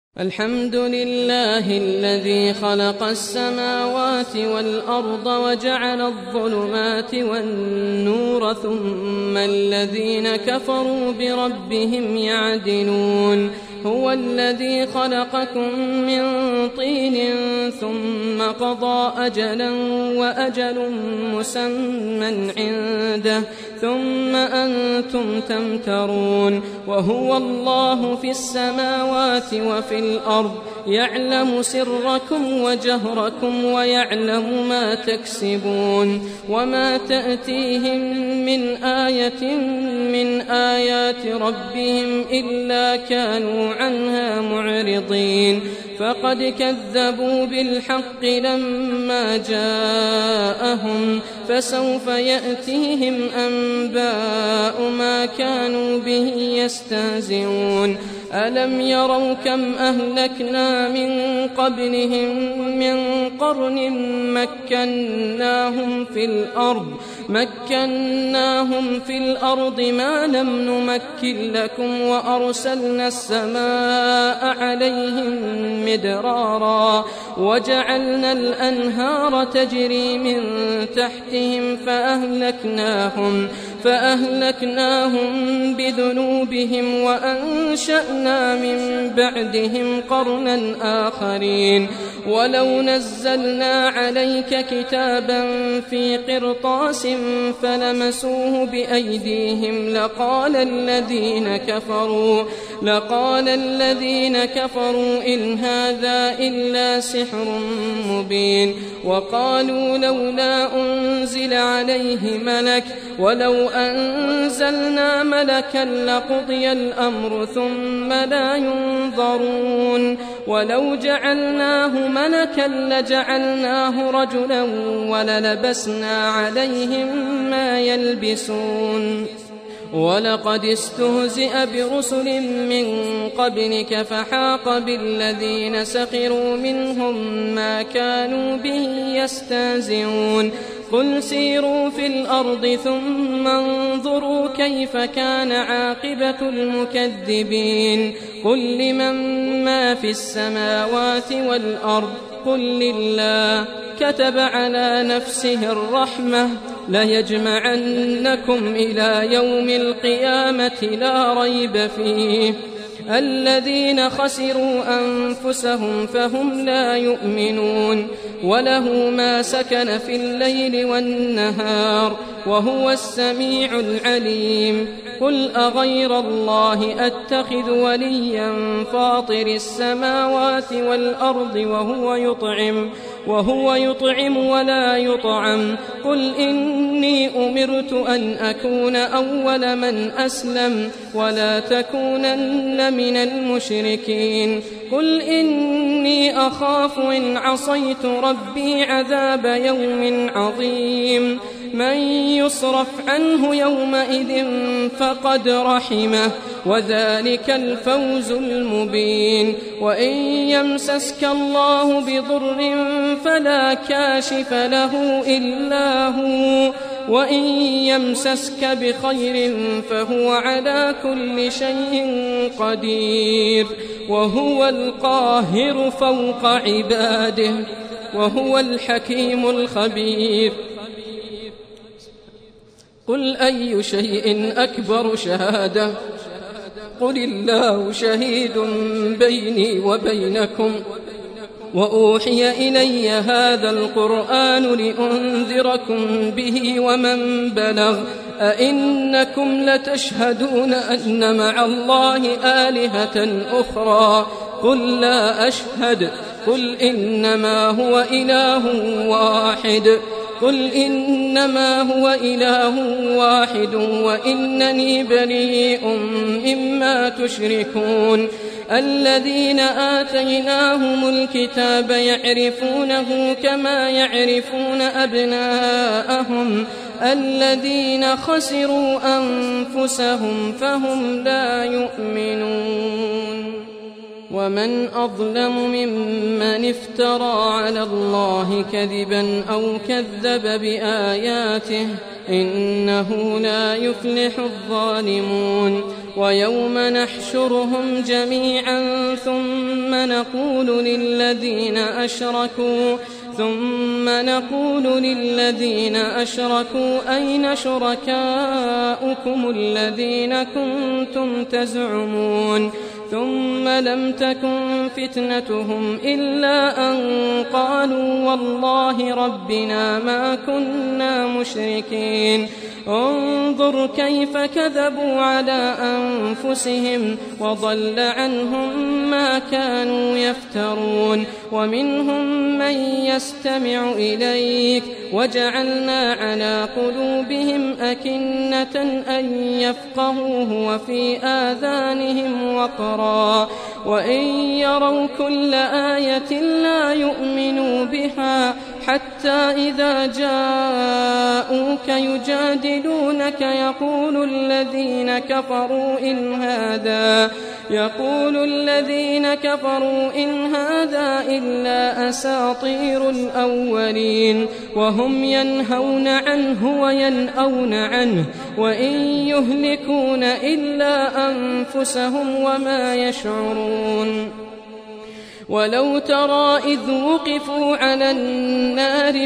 الحمد لله الذي خلق السماوات والأرض وجعل الظلمات والنور ثم الذين كفروا بربهم يعدلون هو الذي خلقكم من طين ثم قضى أجلا وأجل مسمى عنده ثم أنتم تمترون وهو الله في السماوات وفي الأرض يعلم سركم وجهركم ويعلم ما تكسبون وما تأتيهم من آية من آيات ربهم إلا كانوا عنها معرضين فقد كذبوا بالحق لما جاءهم فسوف يأتيهم أنباء ما كانوا به يستهزئون ألم يروا كم أهلكنا من قبلهم من قرن مكناهم في الأرض ما لم نمكن لكم وأرسلنا السماء عليهم مدرارا وجعلنا الأنهار تجري من تحتهم فأهلكناهم بذنوبهم وأنشأنا من بعدهم قرنا آخرين ولو نزلنا عليك كتابا في قرطاس فلمسوه بأيديهم لقال الذين كفروا إن هذا إلا سحر مبين وقالوا لولا أنزل عليه ملك ولو أنزلنا ملكا لقضي الأمر ثم لا ينظرون ولو جعلناه ملكا لجعلناه رجلا وللبسنا عليهم ما يلبسون ولقد استهزئ برسل من قبلك فحاق بالذين سخروا منهم ما كانوا به يستهزئون قل سيروا في الأرض ثم انظروا كيف كان عاقبة المكذبين قل لمن ما في السماوات والأرض قل لله كتب على نفسه الرحمة ليجمعنكم إلى يوم القيامة لا ريب فيه الذين خسروا أنفسهم فهم لا يؤمنون وله ما سكن في الليل والنهار وهو السميع العليم قل أغير الله أتخذ وليا فاطر السماوات والأرض وهو يطعم ولا يطعم قل إني أمرت أن أكون أول من أسلم ولا تكونن من المشركين قل إني أخاف إن عصيت ربي عذاب يوم عظيم من يصرف عنه يومئذ فقد رحمه وذلك الفوز المبين وإن يمسسك الله بضر فلا كاشف له إلا هو وإن يمسسك بخير فهو على كل شيء قدير وهو القاهر فوق عباده وهو الحكيم الخبير قل أي شيء أكبر شهادة قل الله شهيد بيني وبينكم وأوحي إلي هذا القرآن لأنذركم به ومن بلغ أئنكم لتشهدون أن مع الله آلهة أخرى قل لا أشهد قل إنما هو إله واحد وإنني بريء مما تشركون الذين آتيناهم الكتاب يعرفونه كما يعرفون أبناءهم الذين خسروا أنفسهم فهم لا يؤمنون ومن أظلم ممن افترى على الله كذبا أو كذب بآياته إنه لا يفلح الظالمون ويوم نحشرهم جميعا ثم ثم نقول للذين أشركوا أين شركاؤكم الذين كنتم تزعمون ثم لم تكن فتنتهم إلا أن قالوا والله ربنا ما كنا مشركين انظر كيف كذبوا على أنفسهم وضل عنهم ما كانوا يفترون ومنهم من يستمع إليك وجعلنا على قلوبهم أكنة أن يفقهوه وفي آذانهم وقرا وإن يروا كل آية لا يؤمنوا بها حتى إذا جاءوك يجادلونك يقول الذين كفروا إن هذا إلا أساطير الأولين وهم ينهون عنه وينأون عنه وإن يهلكون إلا أنفسهم وما يشعرون ولو ترى إذ وقفوا على النار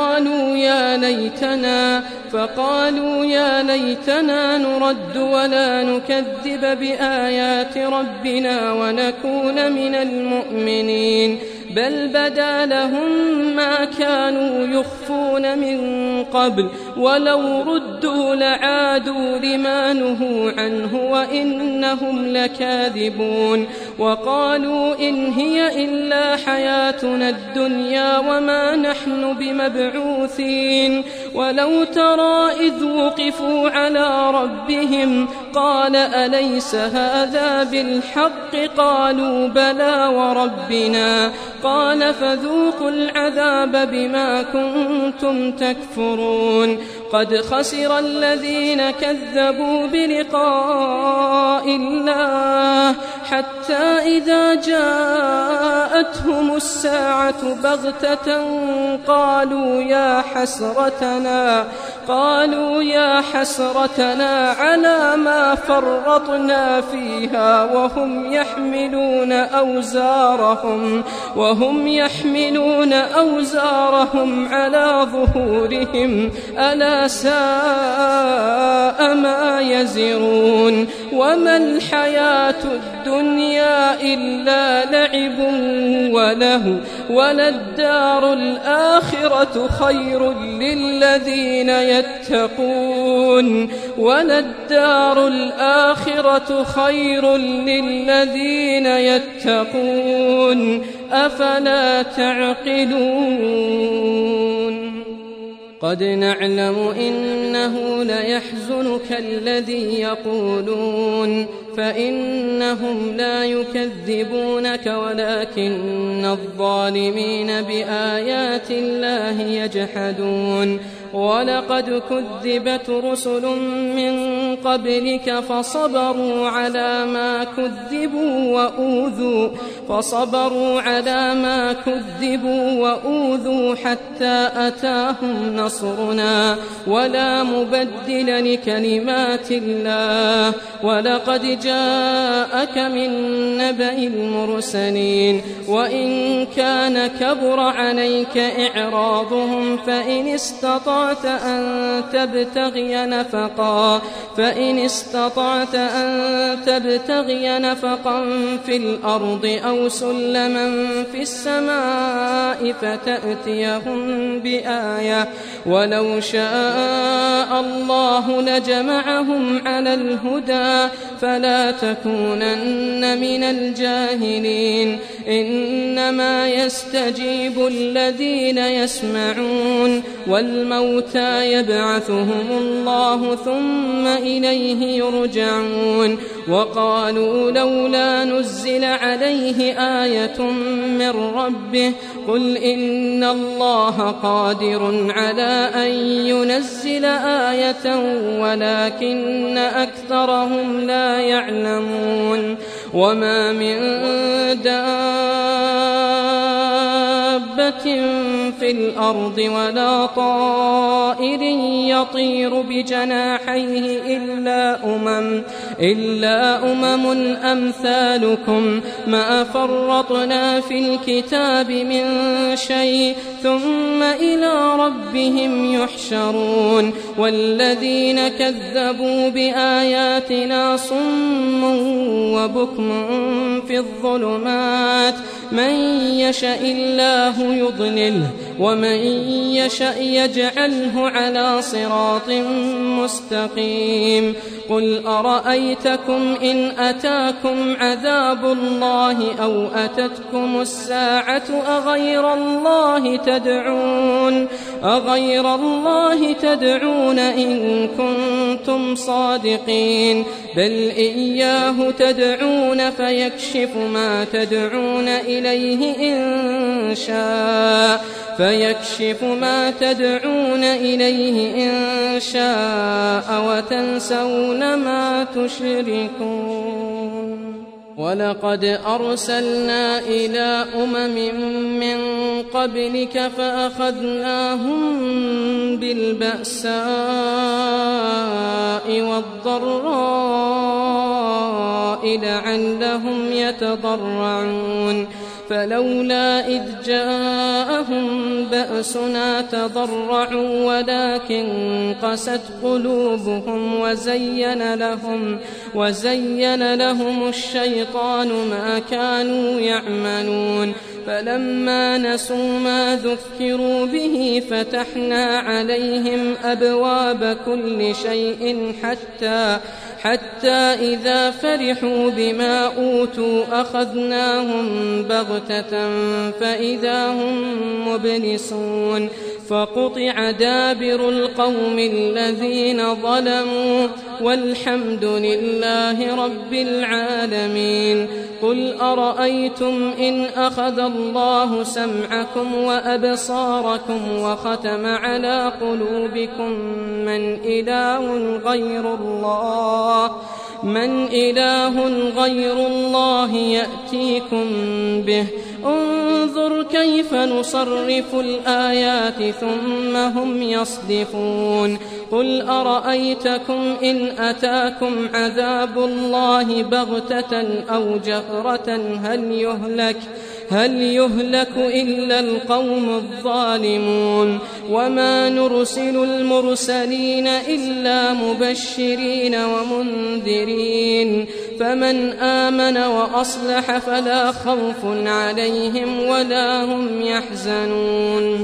فقالوا يا ليتنا نرد ولا نكذب بآيات ربنا ونكون من المؤمنين بل بدا لهم ما كانوا يخفون من قبل ولو ردوا لعادوا لما نهوا عنه وإنهم لكاذبون وقالوا إن هي إلا حياتنا الدنيا وما نحن بمبعوثين ولو ترى إذ وقفوا على ربهم قال أليس هذا بالحق قالوا بلى وربنا قال فذوقوا العذاب بما كنتم تكفرون قد خسر الذين كذبوا بلقاء الله حتى إذا جاءتهم الساعة بغتة قالوا يا حسرتنا على ما فرطنا فيها وهم يحملون أوزارهم على ظهورهم ألا ساء ما يزرون وما الحياة الدنيا إلا لعب وله وللدار الآخرة خير للذين يتقون أفلا تعقلون قد نعلم إنه ليحزنك الذي يقولون فإنهم لا يكذبونك ولكن الظالمين بآيات الله يجحدون ولقد كذبت رسل من قبلك فصبروا على ما كذبوا وأوذوا حتى أتاهم نصرنا ولا مبدل لكلمات الله ولقد جاءك من نبأ المرسلين وإن كان كبر عليك إعراضهم فإن استطعت أن تبتغي نفقا في الأرض أو سلما في السماء فتأتيهم بآية ولو شاء الله لجمعهم على الهدى فلا تكونن من الجاهلين إنما يستجيب الذين يسمعون والموتى يبعثهم الله ثم إليه يرجعون وقالوا لولا نزل عليه آية من ربه قل إن الله قادر على أن ينزل آية ولكن أكثرهم لا يعلمون وما من دابة في في الأرض ولا طائر يطير بجناحيه إلا أمم أمثالكم ما فرطنا في الكتاب من شيء ثم إلى ربهم يحشرون والذين كذبوا بآياتنا صم وبكم في الظلمات من يشاء الله يضلله ومن يشاء يجعله على صراط مستقيم قل أرأيتكم إن أتاكم عذاب الله أو أتتكم الساعة أغير الله تدعون إن كنتم صادقين بل إياه تدعون فيكشف ما تدعون إليه إن شاء وتنسون ما تشركون ولقد أرسلنا إلى من قبلك فأخذناهم بالبأساء والضراء لعلهم يتضرعون فلولا إذ جاءهم بأسنا تضرعوا ولكن قست قلوبهم وزين لهم الشيطان ما كانوا يعملون فلما نسوا ما ذكروا به فتحنا عليهم أبواب كل شيء حتى إذا فرحوا بما أوتوا أخذناهم بغتة فإذا هم مبلسون فقطع دابر القوم الذين ظلموا والحمد لله رب العالمين قل أرأيتم إن أخذ الله سمعكم وأبصاركم وختم على قلوبكم من إله غير الله يأتيكم به انظر كيف نصرف الآيات ثم هم يصدفون قل أرأيتكم إن أتاكم عذاب الله بغتة أو جهرة هل يهلك إلا القوم الظالمون وما نرسل المرسلين إلا مبشرين ومنذرين فمن آمن وأصلح فلا خوف عليهم ولا هم يحزنون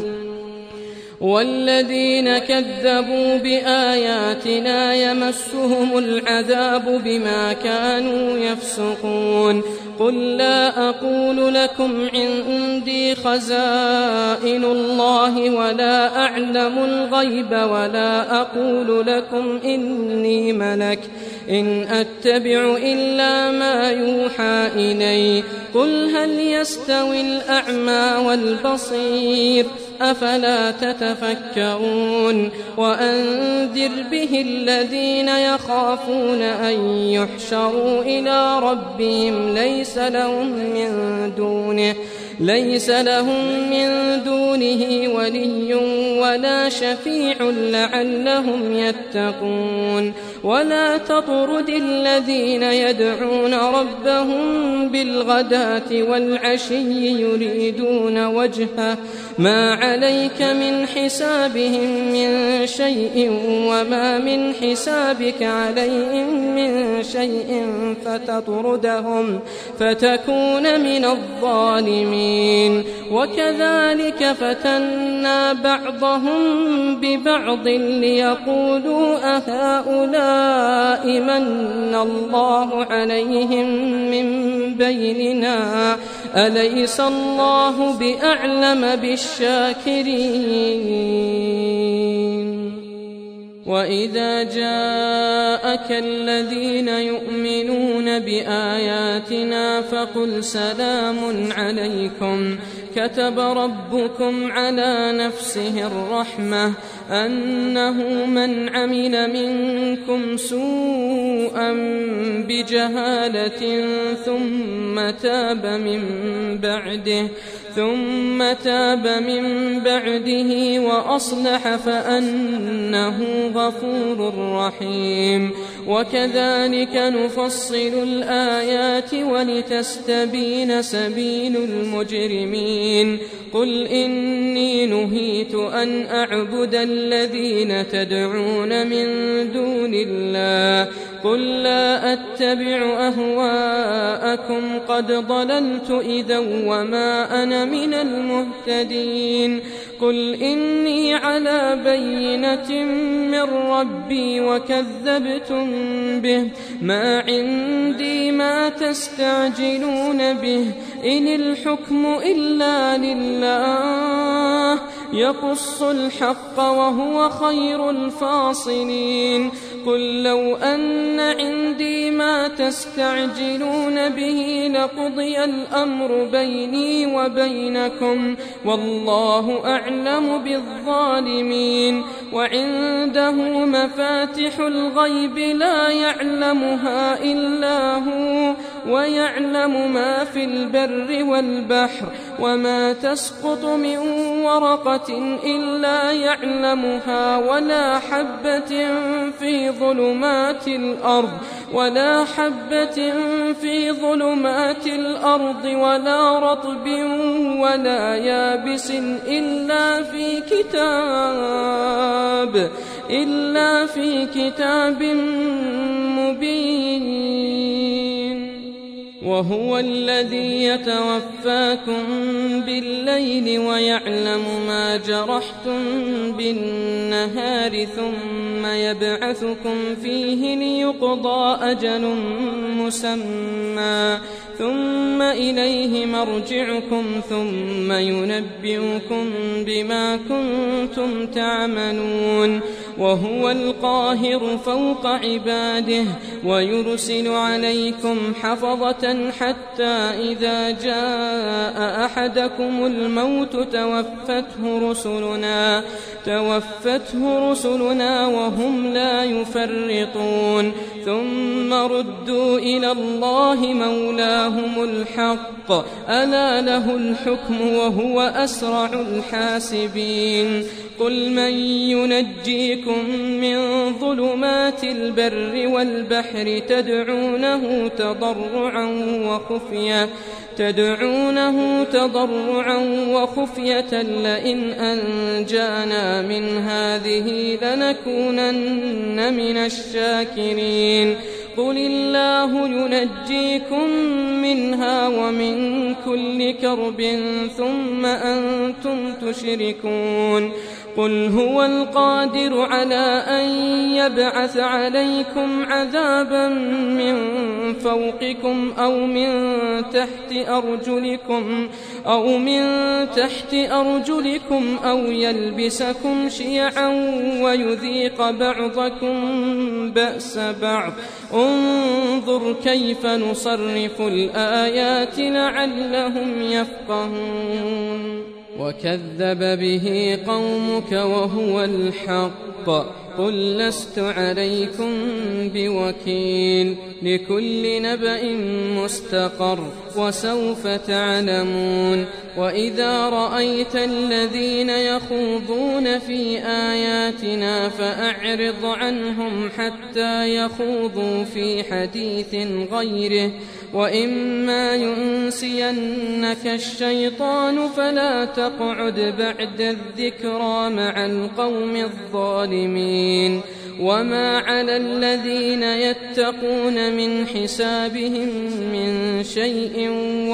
والذين كذبوا بآياتنا يمسهم العذاب بما كانوا يفسقون قل لا أقول لكم عندي خزائن الله ولا أعلم الغيب ولا أقول لكم إني ملك إن أتبع إلا ما يوحى إلي قل هل يستوي الأعمى والبصير أفلا تتفكرون وأنذر به الذين يخافون أن يحشروا إلى ربهم ليس لهم من دونه ولي ولا شفيع لعلهم يتقون ولا تطرد الذين يدعون ربهم بالغداة والعشي يريدون وجهه ما عليك من حسابهم من شيء وما من حسابك عليهم من شيء فتطردهم فتكون من الظالمين وكذلك فتنا بعضهم ببعض ليقولوا أهؤلاء من الله عليهم من بيننا أليس الله بأعلم بالشاكرين وإذا جاءك الذين يؤمنون بآياتنا فقل سلام عليكم كتب ربكم على نفسه الرحمة أنه من عمل منكم سوءا بجهالة ثم تاب من بعده وأصلح فأنه غفور رحيم. وكذلك نفصل الآيات ولتستبين سبيل المجرمين. قل إني نهيت أن أعبد الذين تدعون من دون الله قل لا أتبع أهواءكم قد ضللت إذا وما أنا من المهتدين. قل إني على بينة من ربي وكذبتم به ما عندي ما تستعجلون به إن الحكم إلا لله يقص الحق وهو خير الفاصلين. قل لو أن عندي ما تستعجلون به لقضي الأمر بيني وبينكم والله أعلم بالظالمين. وعنده مفاتح الغيب لا يعلمها إلا هو ويعلم ما في البر والبحر وما تسقط من ورقة إلا يعلمها ولا حبة في ظلمات الأرض ولا رطب ولا يابس إلا في كتاب مبين. وهو الذي يتوفاكم بالليل ويعلم ما جرحتم بالنهار ثم يبعثكم فيه ليقضى أجل مسمى ثم إليه مرجعكم ثم ينبئكم بما كنتم تعملون. وهو القاهر فوق عباده ويرسل عليكم حفظة حتى إذا جاء أحدكم الموت توفته رسلنا وهم لا يفرطون ثم ردوا إلى الله مولاهم الحق ألا له الحكم وهو أسرع الحاسبين. قل من ينجيكم من ظلمات البر والبحر تدعونه تضرعا وخفية لئن أنجانا من هذه لنكونن من الشاكرين. قل الله ينجيكم منها ومن كل كرب ثم أنتم تشركون. قل هو القادر على أن يبعث عليكم عذابا من فوقكم أو من تحت أرجلكم أو يلبسكم شيعا ويذيق بعضكم بأس بعض. انظر كيف نصرف الآيات لعلهم يفقهون. وكذب به قومك وهو الحق قل لست عليكم بوكيل لكل نبأ مستقر وسوف تعلمون. وإذا رأيت الذين يخوضون في آياتنا فأعرض عنهم حتى يخوضوا في حديث غيره وإما ينسينك الشيطان فلا تقعد بعد الذكرى مع القوم الظالمين. وما على الذين يتقون من حسابهم من شيء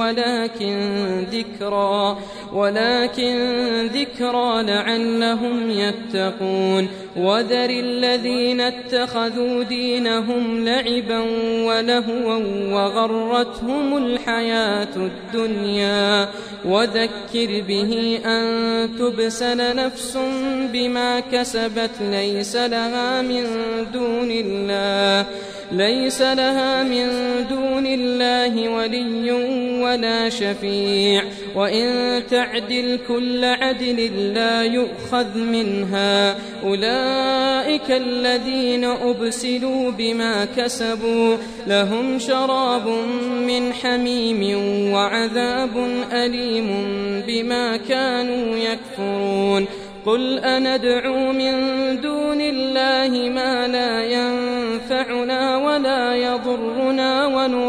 ولكن ذكرى لعلهم يتقون. وذر الذين اتخذوا دينهم لعبا ولهوا وغرتهم الحياة الدنيا وذكر به أن تبسل نفس بما كسبت ليس لها من دون الله ولي ولا شفيع وإن تعدل كل عدل لا يؤخذ منها أولئك الذين أبسلوا بما كسبوا لهم شراب من حميم وعذاب أليم بما كانوا يكفرون قل أندعو من دون الله ما لا ينفعنا ولا يضرنا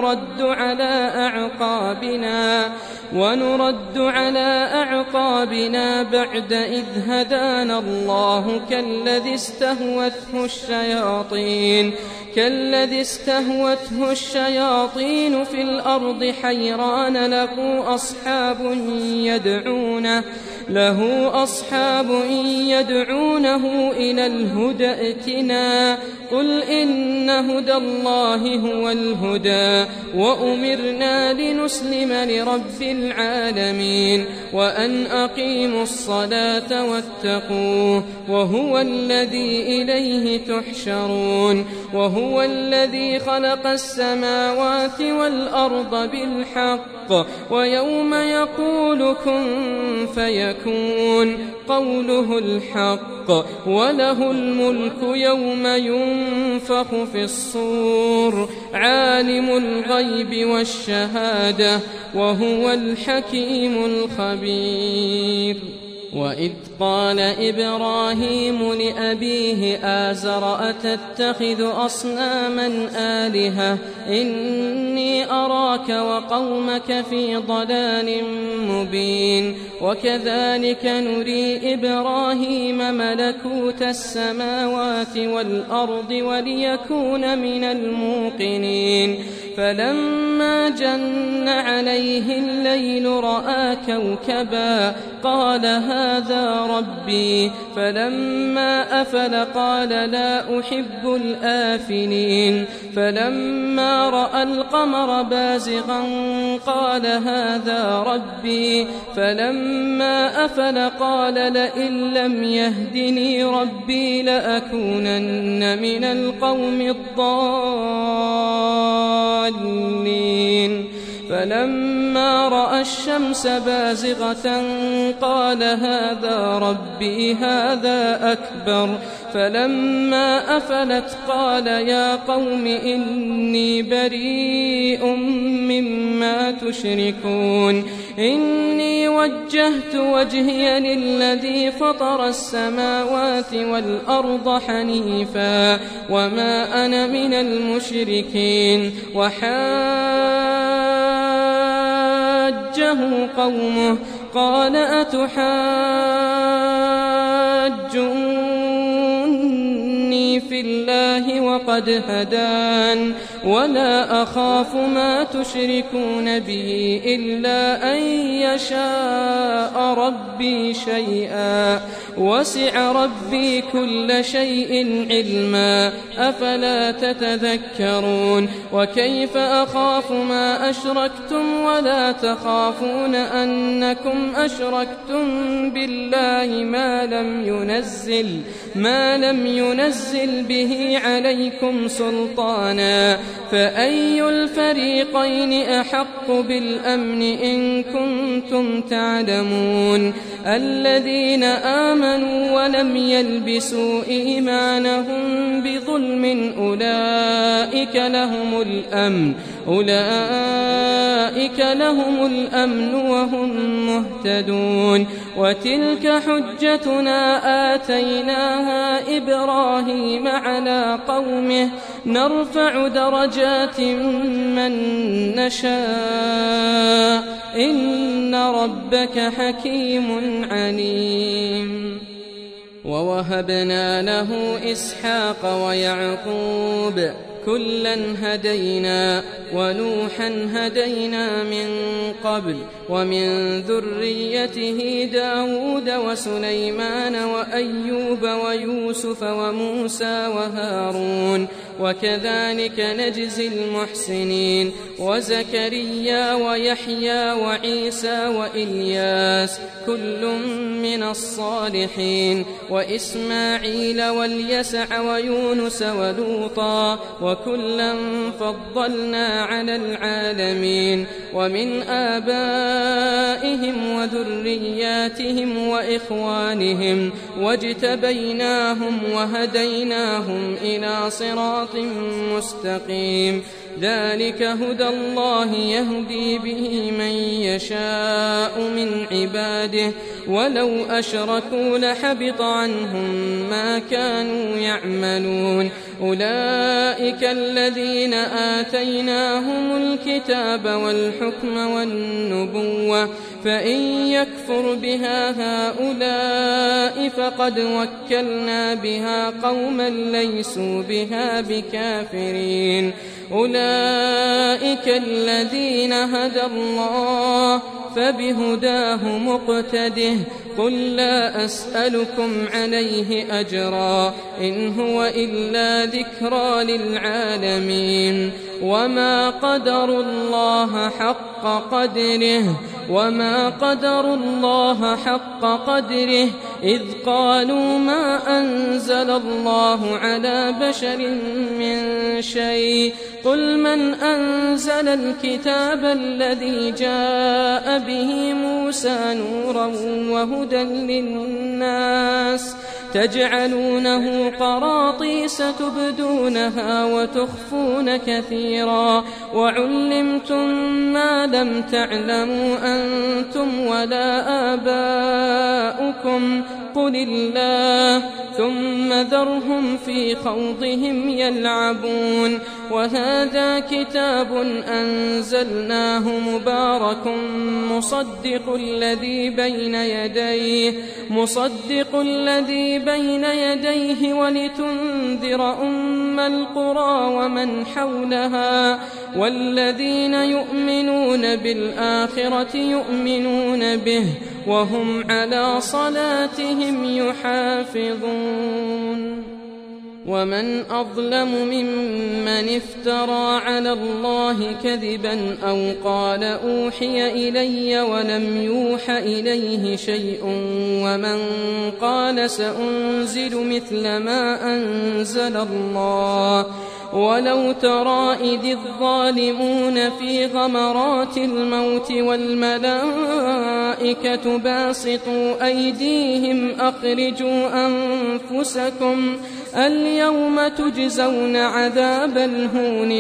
ونرد على أعقابنا بعد إذ هدانا الله كالذي استهوته الشياطين في الأرض حيران له أصحاب يدعونه إلى الهدى ائتنا قل إن هدى الله هو الهدى وأمرنا لنسلم لرب العالمين وأن أقيموا الصلاة واتقوه وهو الذي إليه تحشرون وهو الذي خلق السماوات والأرض بالحق ويوم يقول كن فيكون قوله الحق وله الملك يوم ينفخ في الصور عالم الغيب والشهادة وهو الحكيم الخبير وإذ قال إبراهيم لأبيه آزر أتتخذ أصناما آلهة إني أراك وقومك في ضلال مبين وكذلك نري إبراهيم ملكوت السماوات والأرض وليكون من الموقنين فلما جن عليه الليل رأى كوكبا قال هذا ربي فلما أفل قال لا أحب الآفلين فلما رأى القمر بازغا قال هذا ربي فلما أفل قال لئن لم يهدني ربي لأكونن من القوم الضالين فلما رأى الشمس بازغة قال هذا ربي هذا أكبر فلما أفلت قال يا قوم إني بريء مما تشركون إني وجهت وجهي للذي فطر السماوات والأرض حنيفا وما أنا من المشركين وحاجه قومه قال أتحاجوني في الله وقد هدان ولا أخاف ما تشركون به إلا أن يشاء ربي شيئا وسع ربي كل شيء علما أفلا تتذكرون وكيف أخاف ما أشركتم ولا تخافون أنكم أشركتم بالله ما لم ينزل به عليكم سلطانا فأي الفريقين أحق بالأمن إن كنتم تعلمون الذين آمنوا ولم يلبسوا إيمانهم بظلم أولئك لهم الأمن وهم مهتدون وتلك حجتنا آتيناها إبراهيم على قومه نرفع درجات من نشاء إن ربك حكيم عليم ووهبنا له إسحاق ويعقوب كلا هدينا ونوحا هدينا من قبل ومن ذريته داود وسليمان وأيوب ويوسف وموسى وهارون وكذلك نجزي المحسنين وزكريا ويحيى وعيسى وإلياس كل من الصالحين وإسماعيل واليسع ويونس ولوطا وكلا فضلنا على العالمين ومن آبائهم وذرياتهم وإخوانهم واجتبيناهم وهديناهم إلى صراط مستقيم ذلك هدى الله يهدي به من يشاء من عباده ولو أشركوا لحبط عنهم ما كانوا يعملون أولئك الذين آتيناهم الكتاب والحكم والنبوة فإن يكفر بها هؤلاء فقد وكلنا بها قوما ليسوا بها بكافرين أولئك الذين هدى الله فبهداه مقتده قل لا أسألكم عليه أجرا إن هو إلا ذكرى للعالمين وما قدروا الله حق قدره إذ قالوا ما أنزل الله على بشر من شيء قل من أنزل الكتاب الذي جاء به موسى نورا وهدى للناس تجعلونه قراطيس تبدونها وتخفون كثيرا وعلمتم ما لم تعلموا أنتم ولا آباؤكم قل الله ثم ذرهم في خوضهم يلعبون وهذا كتاب أنزلناه مبارك مصدق الذي بين يديه ولتنذر أم القرى ومن حولها والذين يؤمنون بالآخرة يؤمنون به وهم على صلاتهم يحافظون ومن أظلم ممن افترى على الله كذبا أو قال أوحي إلي ولم يوح إليه شيء ومن قال سأنزل مثل ما أنزل الله ولو ترى إذ الظالمون في غمرات الموت والملائكة باسطوا أيديهم أخرجوا أنفسكم اليوم تجزون عذاب الهون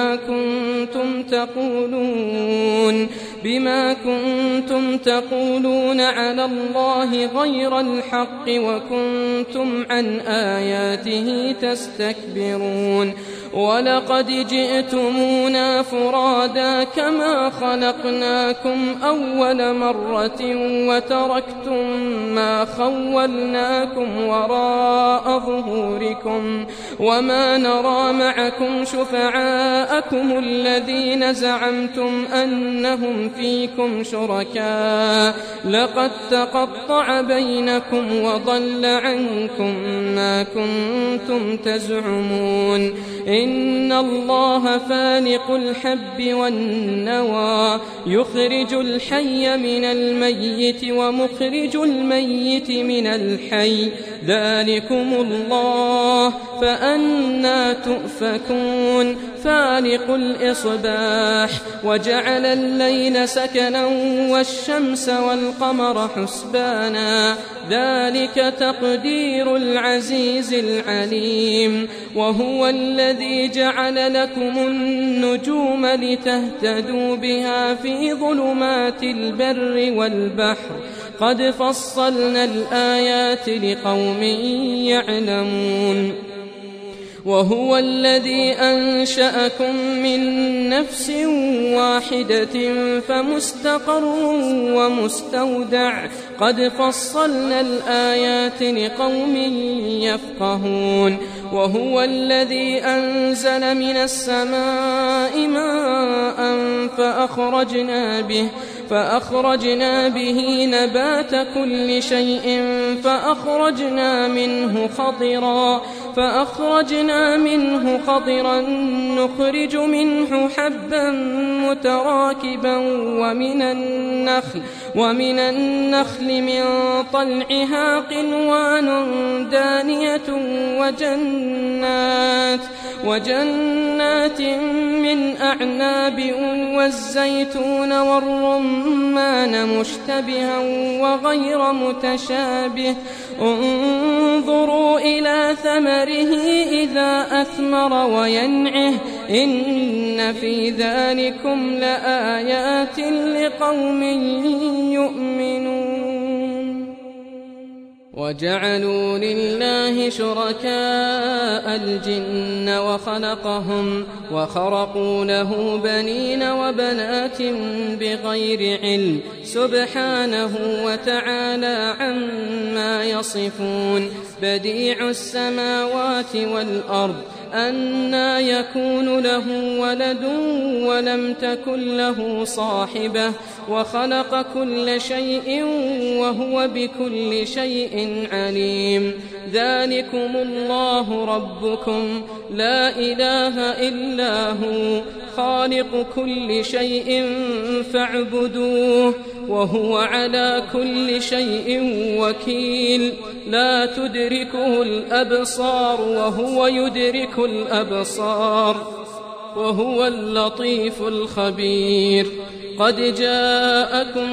بما كنتم تقولون على الله غير الحق وكنتم عن آياته تستكبرون ولقد جئتمونا فرادا كما خلقناكم أول مرة وتركتم ما خولناكم وراء ظهوركم وما نرى معكم شفعاءكم الذين زعمتم أنهم فيكم شركاء لقد تقطع بينكم وضل عنكم ما كنتم تزعمون إن الله فالق الحب والنوى يخرج الحي من الميت ومخرج الميت من الحي ذلكم الله فأنى تؤفكون فالق الإصباح وجعل الليل سكنا والشمس والقمر حسبانا ذلك تقدير العزيز العليم وهو الذي جعل لكم النجوم لتهتدوا بها في ظلمات البر والبحر قد فصلنا الآيات لقوم يعلمون وهو الذي أنشأكم من نفس واحدة فمستقر ومستودع قد فصلنا الآيات لقوم يفقهون وهو الذي أنزل من السماء ماء فأخرجنا به نبات كل شيء فأخرجنا منه فأخرجنا منه خضرا نخرج منه حبا متراكبا ومن النخل من طلعها قنوان دانية وجنات من أعناب والزيتون والرمان مشتبها وغير متشابه انظروا إلى ثمره إذا أثمر وينعه إن في ذلكم لآيات لقوم يؤمنون. وجعلوا لله شركاء الجن وخلقهم وخرقوا له بنين وبنات بغير علم سبحانه وتعالى عما يصفون. بديع السماوات والأرض أنى يكون له ولد ولم تكن له صاحبة وخلق كل شيء وهو بكل شيء عليم. ذلكم الله ربكم لا إله إلا هو خالق كل شيء فاعبدوه وهو على كل شيء وكيل. لا تدركه الأبصار وهو يدرك الأبصار وهو اللطيف الخبير. قد جاءكم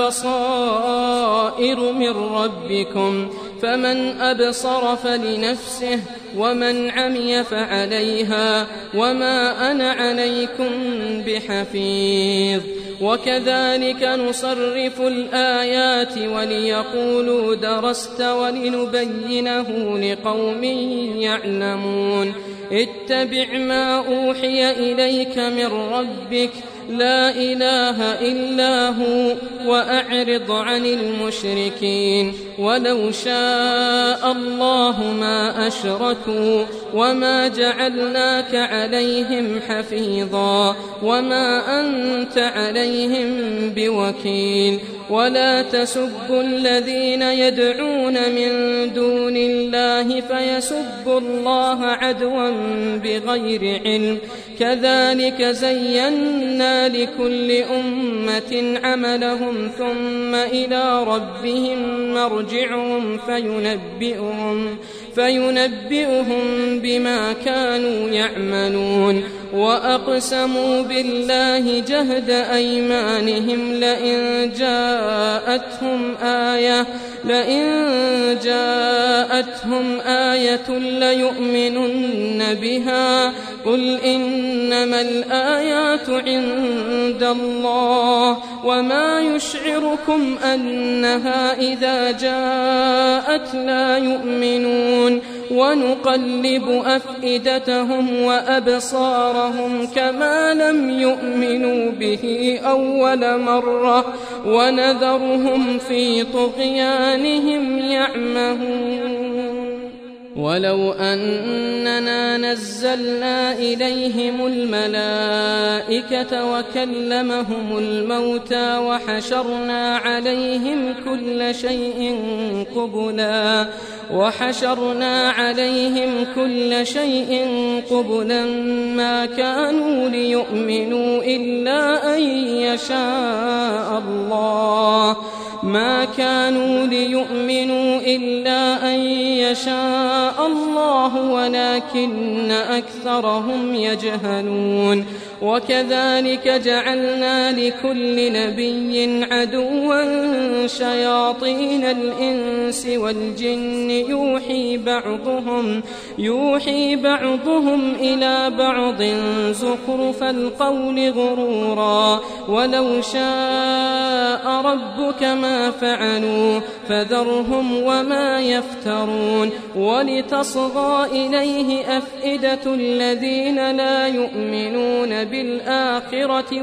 بصائر من ربكم فمن أبصر فلنفسه ومن عمي فعليها وما أنا عليكم بحفيظ. وكذلك نصرف الآيات وليقولوا درست ولنبينه لقوم يعلمون. اتبع ما أوحي إليك من ربك لا إله إلا هو وأعرض عن المشركين. ولو شاء الله ما أشركوا وما جعلناك عليهم حفيظا وما أنت عليهم بوكيل. ولا تسبوا الذين يدعون من دون الله فيسبوا الله عدوا بغير علم. كذلك زينا لكل أمة عملهم ثم إلى ربهم مرجعهم فينبئهم بما كانوا يعملون. وأقسموا بالله جهد أيمانهم لئن جاءتهم آية ليؤمنن بها قل إنما الآيات عند الله وما يشعركم أنها إذا جاءت لا يؤمنون. ونقلب أفئدتهم وأبصارهم كما لم يؤمنوا به أول مرة ونذرهم في طغيانهم يعمهون. ولو أننا نزلنا إليهم الملائكة وكلمهم الموتى وحشرنا عليهم كل شيء قبلا ما كانوا ليؤمنوا إلا أن يشاء الله ولكن أكثرهم يجهلون. وكذلك جعلنا لكل نبي عدوا شياطين الإنس والجن يوحي بعضهم إلى بعض زخرف القول غرورا. ولو شاء ربك ما فعلوا فذرهم وما يفترون. ولتصغى إليه أفئدة الذين لا يؤمنون بالآخرة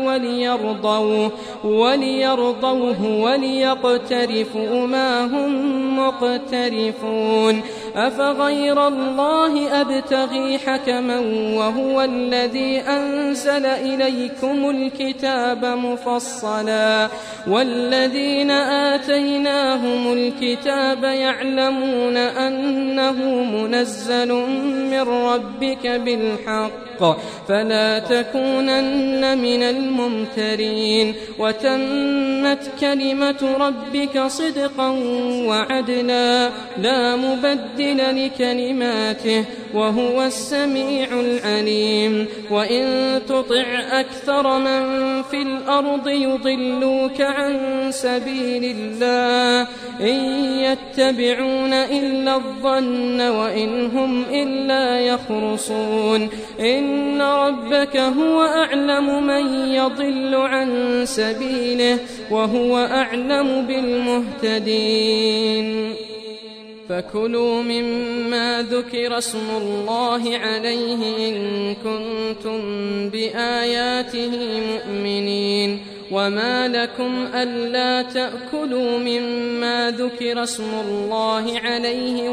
وليرضوه وليقترفوا ما هم مقترفون. أفغير الله أبتغي حكما وهو الذي أنزل إليكم الكتاب مفصلا والذين آتيناهم الكتاب يعلمون أنه منزل من ربك بالحق فلا تكونن من الممترين وتمت كلمة ربك صدقا وعدلا لا مبدل لكلماته وهو السميع العليم وإن تطع أكثر من في الأرض يضلوك عن سبيل الله إن يتبعون إلا الظن وإن هم إلا يخرصون إن ربك هو أعلم من يضل عن سبيله وهو أعلم بالمهتدين فكلوا مما ذكر اسم الله عليه إن كنتم بآياته مؤمنين وما لكم ألا تأكلوا مما ذكر اسم الله عليه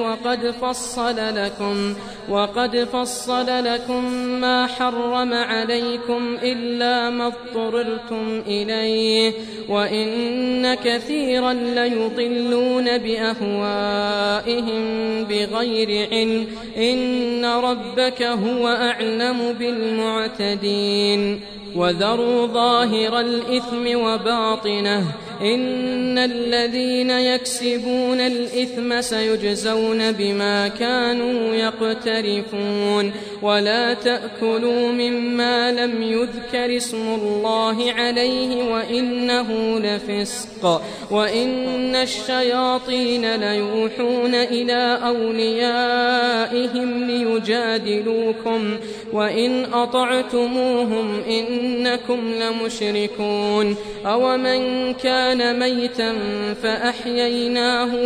وقد فصل لكم ما حرم عليكم إلا ما اضطررتم إليه وإن كثيرا ليضلون بأهوائهم بغير علم إن ربك هو أعلم بالمعتدين وذروا ظاهر الإثم وباطنه إن الذين يكسبون الإثم سيجزون بما كانوا يقترفون ولا تأكلوا مما لم يذكر اسم الله عليه وإنه لفسق وإن الشياطين ليوحون إلى أوليائهم ليجادلوكم وإن أطعتموهم إنكم لمشركون أومن كان ميتا فأحييناه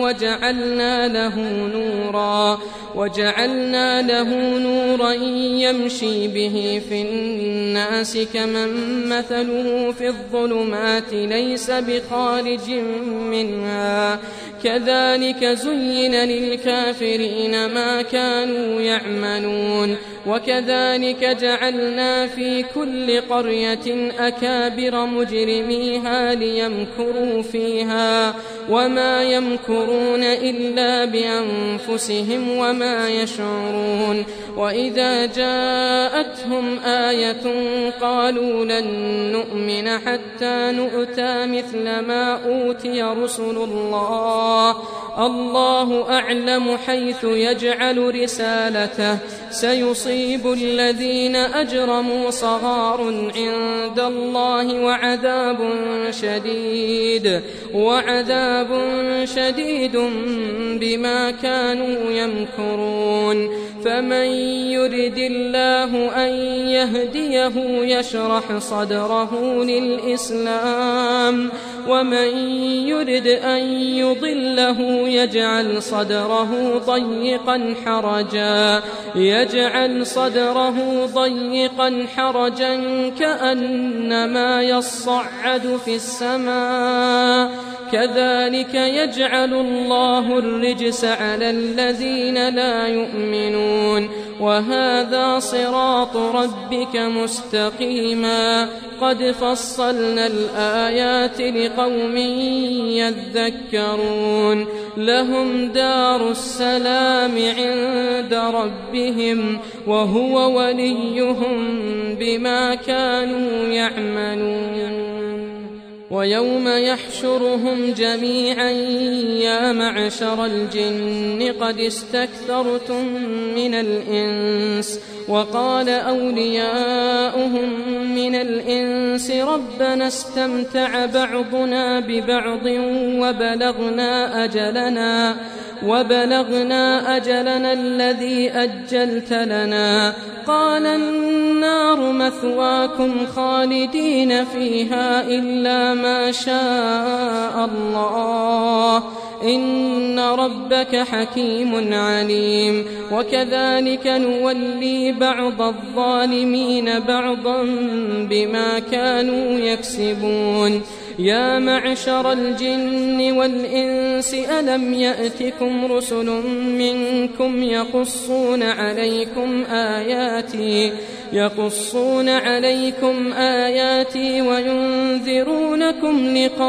وجعلنا له نورا يمشي به في الناس كمن مثله في الظلمات ليس بخارج منها كذلك زين للكافرين ما كانوا يعملون وكذلك جعلنا في كل قرية أكابر مجرميها ليمكروا فيها وما يمكرون إلا بأنفسهم وما يشعرون وإذا جاءتهم آية قالوا لن نؤمن حتى نؤتى مثل ما أوتي رسل الله أعلم حيث يجعل رسالته سيصيب الذين أجرموا صغار عند الله وعذاب شديد بما كانوا يمكرون فمن يرد الله أن يهديه يشرح صدره للإسلام ومن يرد أن يضله يجعل صدره ضيقا حرجا كأنما يصعد في السماء كذلك يجعل الله الرجس على الذين لا يؤمنون وهذا صراط ربك مستقيما قد فصلنا الآيات لقوم يذكرون لهم دار السلام عند ربهم وهو وليهم بما كانوا يعملون ويوم يحشرهم جميعا يا معشر الجن قد استكثرتم من الإنس وقال أولياؤهم من الإنس ربنا استمتع بعضنا ببعض وبلغنا أجلنا الذي أجلت لنا قال النار مثواكم خالدين فيها إلا ما شاء الله إن ربك حكيم عليم وكذلك نولي بعض الظالمين بعضا بما كانوا يكسبون يا معشر الجن والإنس ألم يأتكم رسل منكم يقصون عليكم آياتي وينذرونكم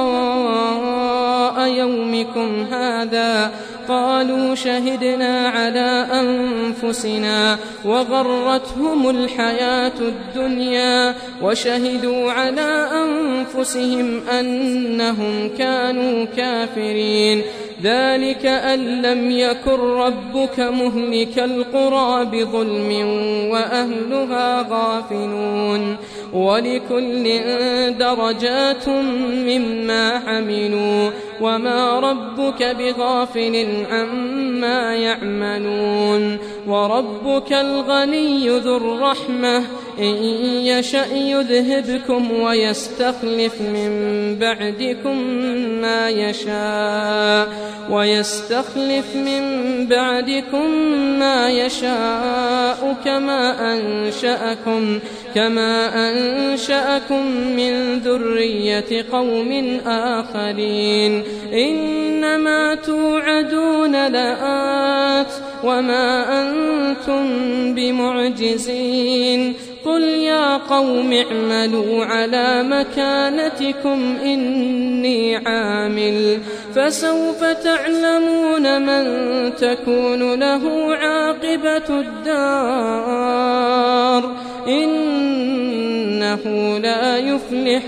لقاء يومكم هذا قالوا شهدنا على أنفسنا وغرتهم الحياة الدنيا وشهدوا على أنفسهم أنهم كانوا كافرين ذلك أن لم يكن ربك مهلك القرى بظلم وأهلها غافلون ولكل درجات مما عملوا وما ربك بغافل عما يعملون وربك الغني ذو الرحمة إن يشأ يذهبكم ويستخلف من بعدكم ما يشاء كما أنشأكم من ذرية قوم آخرين إنما توعدون لآت وما أنتم بمعجزين قل يا قوم اعملوا على مكانتكم إني عامل فسوف تعلمون من تكون له عاقبة الدار إنه لا يفلح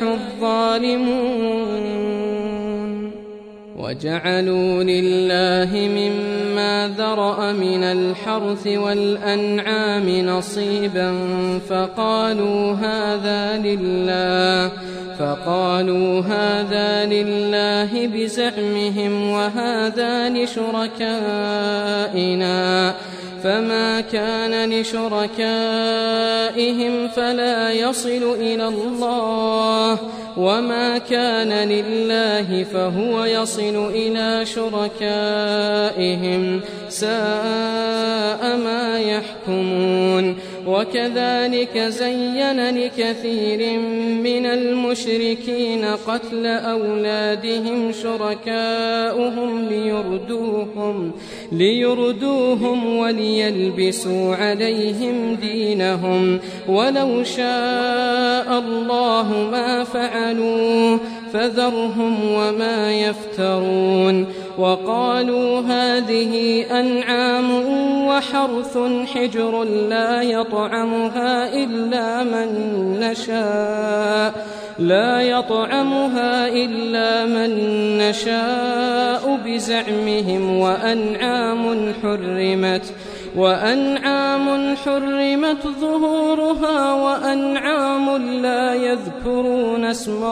الظالمون وجعلوا لله مما ذرأ من الحرث والأنعام نصيبا فقالوا هذا لله بزعمهم وهذا لشركائنا فما كان لشركائهم فلا يصل إلى الله وما كان لله فهو يصل إلى شركائهم ساء ما يحكمون وكذلك زين لكثير من المشركين قتل أولادهم شركاؤهم ليردوهم وليلبسوا عليهم دينهم ولو شاء الله ما فعلوه فذرهم وما يفترون وقالوا هذه أنعام وحرث حجر لا يطعمها إلا من نشاء بزعمهم وأنعام حرمت ظهورها وأنعام لا يذكرون اسم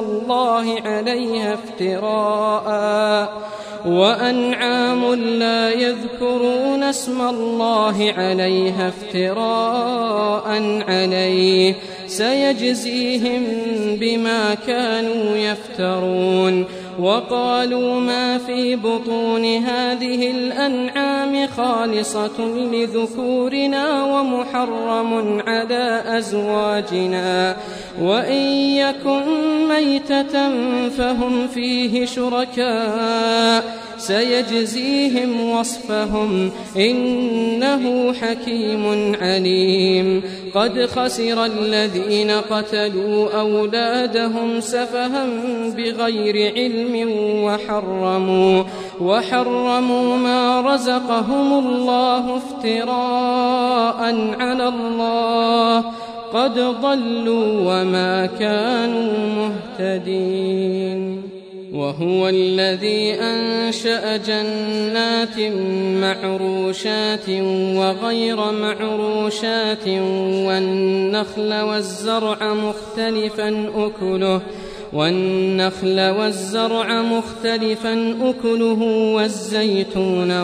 الله عليها افتراء عليه سيجزيهم بما كانوا يفترون وقالوا ما في بطون هذه الأنعام خالصة لذكورنا ومحرم على أزواجنا وإن يكن ميتة فهم فيه شركاء سيجزيهم وصفهم إنه حكيم عليم قد خسر الذين قتلوا أولادهم سفها بغير علم وحرموا ما رزقهم الله افتراء على الله قد ضلوا وما كانوا مهتدين وهو الذي أنشأ جنات معروشات وغير معروشات والنخل والزرع مختلفا أكله والزيتون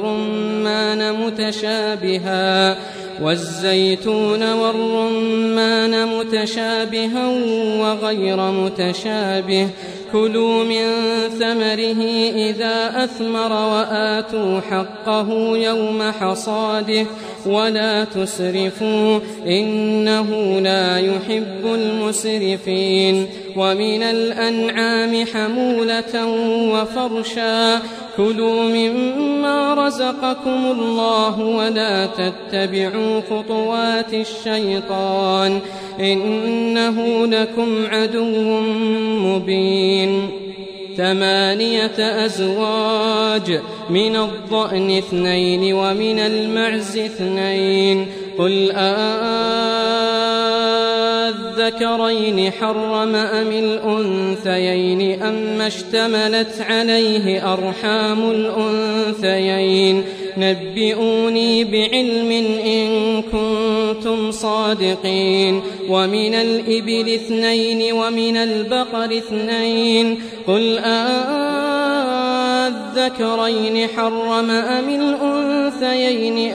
والرمان متشابها وغير متشابه كلوا من ثمره إذا أثمر وآتوا حقه يوم حصاده ولا تسرفوا إنه لا يحب المسرفين ومن الأنعام حمولة وفرشا كلوا مما رزقكم الله ولا تتبعوا خطوات الشيطان إنه لكم عدو مبين 8 أزواج من الضأن 2 ومن المعز 2 قل الذكرين حرم أم الأنثيين أما اشتملت عليه أرحام الأنثيين نبئوني بعلم إن كنتم صادقين ومن الإبل 2 ومن البقر 2 قل الذكرين حرم أم الأنثيين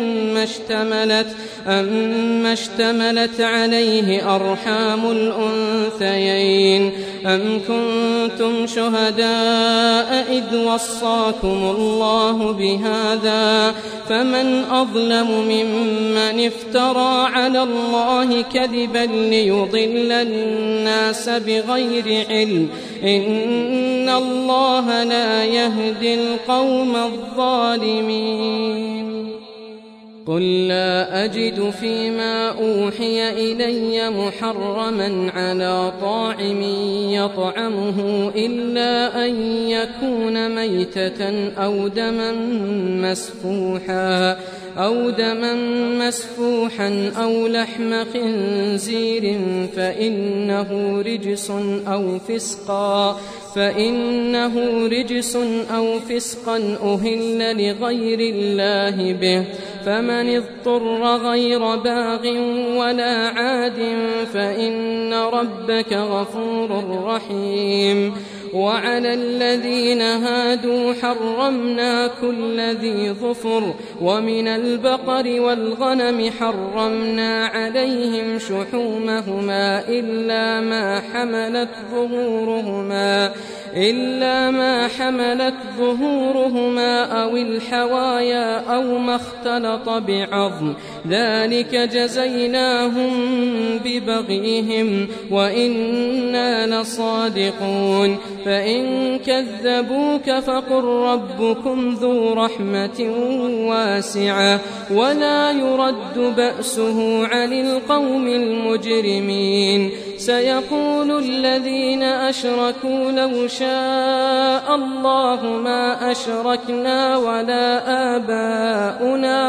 أما اشتملت عليه أرحام الأنثيين أم كنتم شهداء إذ وصاكم الله بهذا فمن أظلم ممن افترى على الله كذبا ليضل الناس بغير علم إن الله لا يهدي القوم الظالمين قل لا أجد فيما أوحي إلي محرما على طاعم يطعمه إلا أن يكون ميتة أو دما مسفوحا أو لحم خنزير فإنه رجس أو فسقا أهل لغير الله به فمن اضطر غير باغ ولا عاد فإن ربك غفور رحيم وعلى الذين هادوا حرمنا كل ذي ظفر ومن البقر والغنم حرمنا عليهم شحومهما إلا ما حملت ظهورهما أو الحوايا أو ما اختلط بعظم ذلك جزيناهم ببغيهم وإنا لصادقون فإن كذبوك فقل ربكم ذو رحمة واسعة ولا يرد بأسه عن القوم المجرمين سيقول الذين أشركوا لو شاء الله ما أشركنا ولا آباؤنا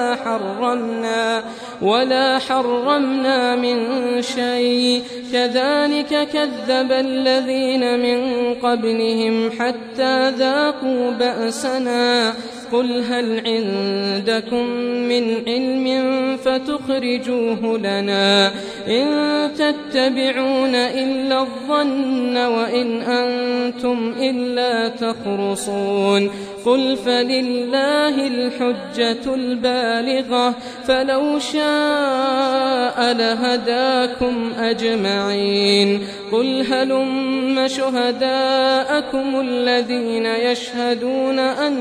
ولا حرمنا من شيء كذلك كذب الذين من قبلهم حتى ذاقوا بأسنا قل هل عندكم من علم فتخرجوه لنا إن تتبعون إلا الظن وإن أنتم إلا تخرصون قل فلله الحجة البالغة فلو شاء لهداكم أجمعين قل هلم شهداءكم الذين يشهدون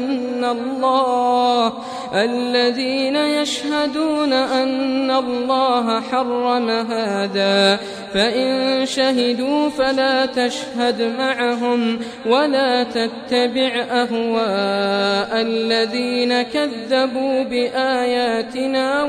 أن الله حرم هذا فإن شهدوا فلا تشهد معهم ولا تتبع أهواء الذين كذبوا بآياتنا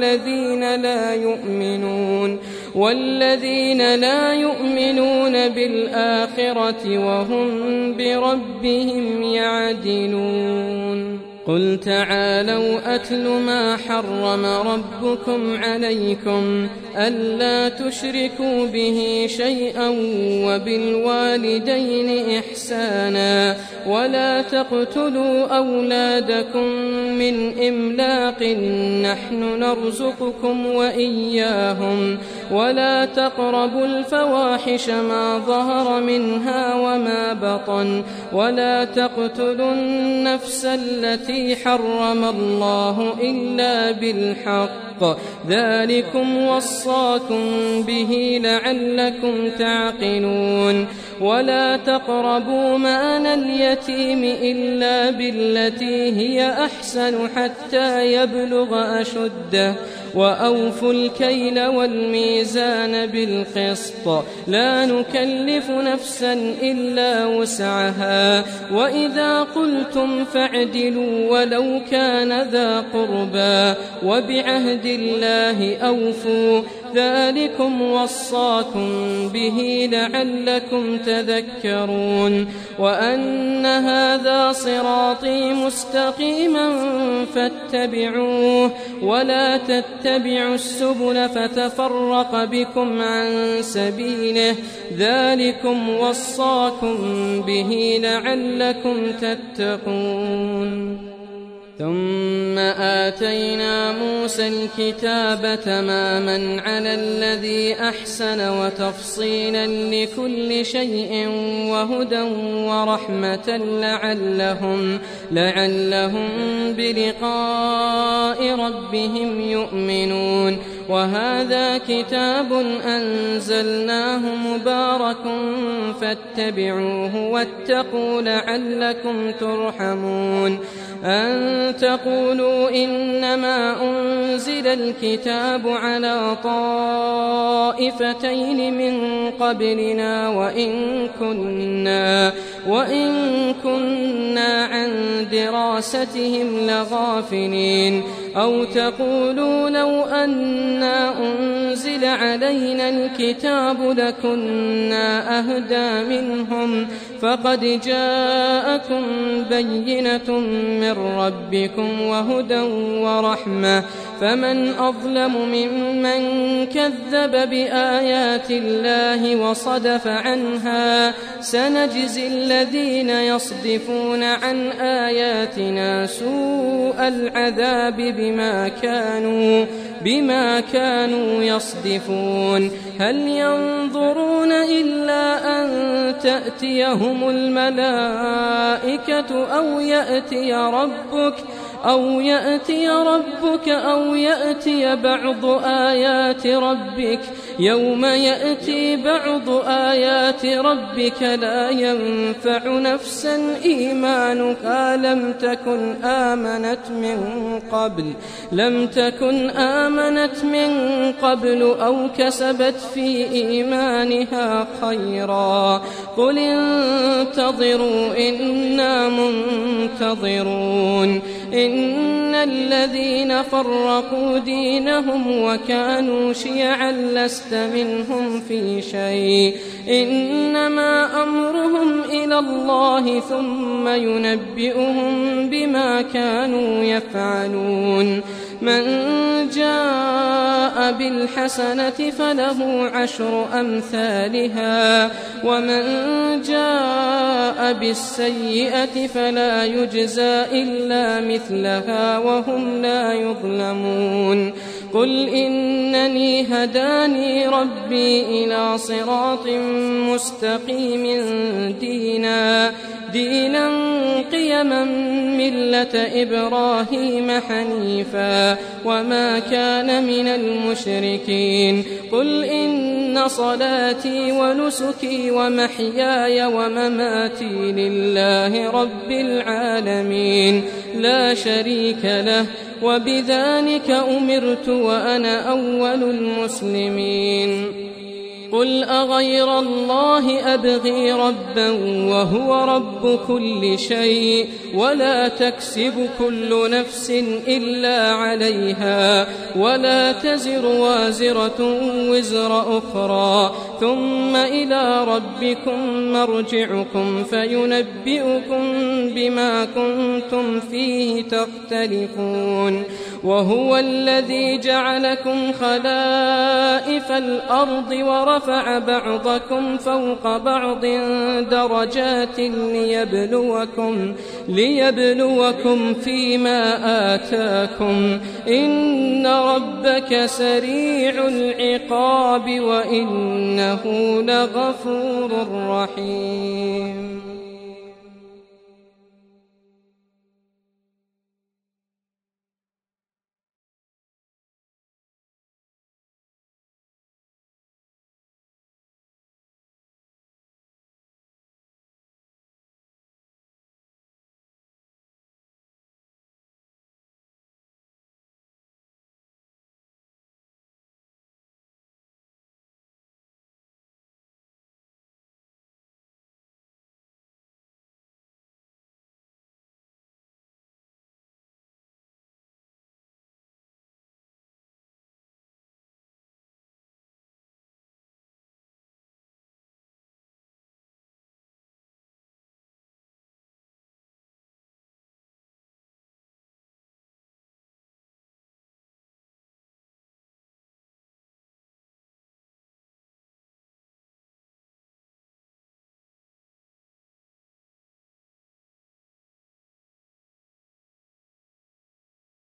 والذين لا يؤمنون بالآخرة وهم بربهم يعدلون قل تعالوا أتل ما حرم ربكم عليكم ألا تشركوا به شيئا وبالوالدين إحسانا ولا تقتلوا أولادكم من إملاق نحن نرزقكم وإياهم ولا تقربوا الفواحش ما ظهر منها وما بطن ولا تقتلوا النفس التي حرم الله إلا بالحق ذلكم وصاكم به لعلكم تعقلون ولا تقربوا مال اليتيم إلا بالتي هي أحسن حتى يبلغ أشده وأوفوا الكيل والميزان بالقسط لا نكلف نفسا إلا وسعها وإذا قلتم فاعدلوا ولو كان ذا قربى وبعهد الله أوفوا ذلكم وصاكم به لعلكم تذكرون وأن هذا صراطي مستقيما فاتبعوه ولا تتبعوا السبل فتفرق بكم عن سبيله ذلكم وصاكم به لعلكم تتقون ثم آتينا موسى الكتاب تماما على الذي أحسن وتفصيلا لكل شيء وهدى ورحمة لعلهم بلقاء ربهم يؤمنون وهذا كتاب أنزلناه مبارك فاتبعوه واتقوا لعلكم ترحمون أن تقولوا إنما أنزل الكتاب على طائفتين من قبلنا وإن كنا عن دراستهم لغافلين أو تقولوا لو أنا أنزل علينا الكتاب لكنا أهدى منهم فقد جاءكم بينة من ربكم وهدى ورحمة فمن أظلم ممن كذب بآيات الله وصدف عنها سنجزي الذين يصدفون عن آياتنا سوء العذاب بما كانوا يصدفون هل ينظرون إلا أن تأتيهم الملائكة أو يأتي ربك أو يأتي بعض آيات ربك يوم يأتي بعض آيات ربك لا ينفع نفسا إيمانها لم تكن آمنت من قبل أو كسبت في إيمانها خيرا قل انتظروا إنا منتظرون إن الذين فرقوا دينهم وكانوا شيعا لست منهم في شيء إنما أمرهم إلى الله ثم ينبئهم بما كانوا يفعلون من جاء بالحسنة فله 10 أمثالها ومن جاء بالسيئة فلا يجزى إلا مثلها وهم لا يظلمون قل إنني هداني ربي إلى صراط مستقيم دينا قيما ملة إبراهيم حنيفا وما كان من المشركين قل إن صلاتي ونسكي ومحياي ومماتي لله رب العالمين لا شريك له وبذلك أمرت وأنا أول المسلمين قل أغير الله أبغي ربا وهو رب كل شيء ولا تكسب كل نفس إلا عليها ولا تزر وازرة وزر أخرى ثم إلى ربكم مرجعكم فينبئكم بما كنتم فيه تختلفون وهو الذي جعلكم خلائف الأرض ورفع بعضكم فوق بعض درجات ليبلوكم فيما آتاكم إن ربك سريع العقاب وإنه لغفور رحيم